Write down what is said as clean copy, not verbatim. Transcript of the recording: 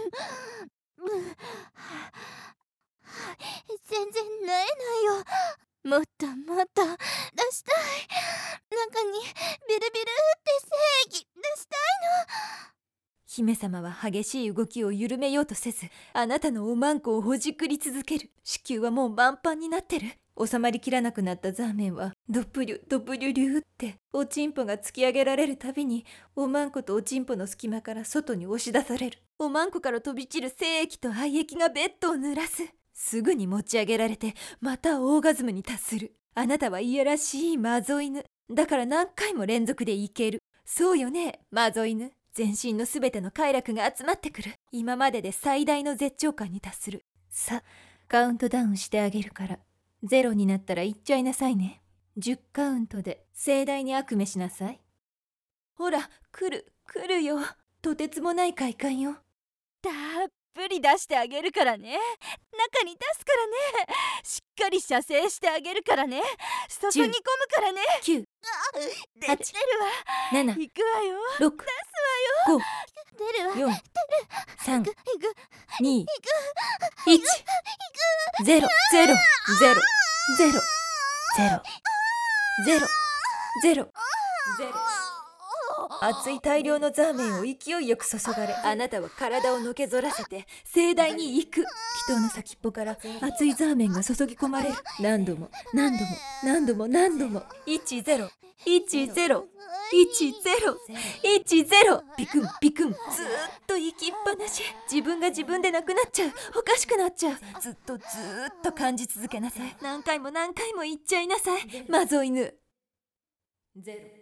全然縫えないよ。もっともっと出したい。中にビルビルって精液出したいの。 姫様は激しい動きを緩めようとせず、あなたのおまんこをほじくり続ける。子宮はもう満帆になってる。収まりきらなくなったザーメンはドプリュドプリュリューっておちんぽが突き上げられるたびに、おまんことおちんぽの隙間から外に押し出される。おまんこから飛び散る精液と愛液がベッドを濡らす。すぐに持ち上げられて、またオーガズムに達する。あなたはいやらしいマゾ犬だから、何回も連続でいける。そうよね、マゾ犬。全身のすべての快楽が集まってくる。今までで最大の絶頂感に達する。さ、カウントダウンしてあげるから、0になったら言っちゃいなさいね。10カウントで盛大に悪夢しなさい。ほら、来るよ。とてつもない快感よ。 たっぷり出してあげるからね。中に出すからね。しっかり射精してあげるからね。注ぎ込むからね。 9、 出るわ。 7、 行くわよ。 6、 出すわよ。 出るわ。 5、4、3、 行く 2、1、0、0、0、0、0、0、0、0。熱い大量のザーメンを勢いよく注がれ、あなたは体をのけぞらせて盛大に行く。祈祷の先っぽから熱いザーメンが注ぎ込まれる。何度も何度も何度も何度も。10、10、10、10、10。ピクンピクン。ずーっと行きっぱなし。自分が自分でなくなっちゃう。おかしくなっちゃう。ずっと感じ続けなさい。何回も何回も言っちゃいなさい。マゾ犬。0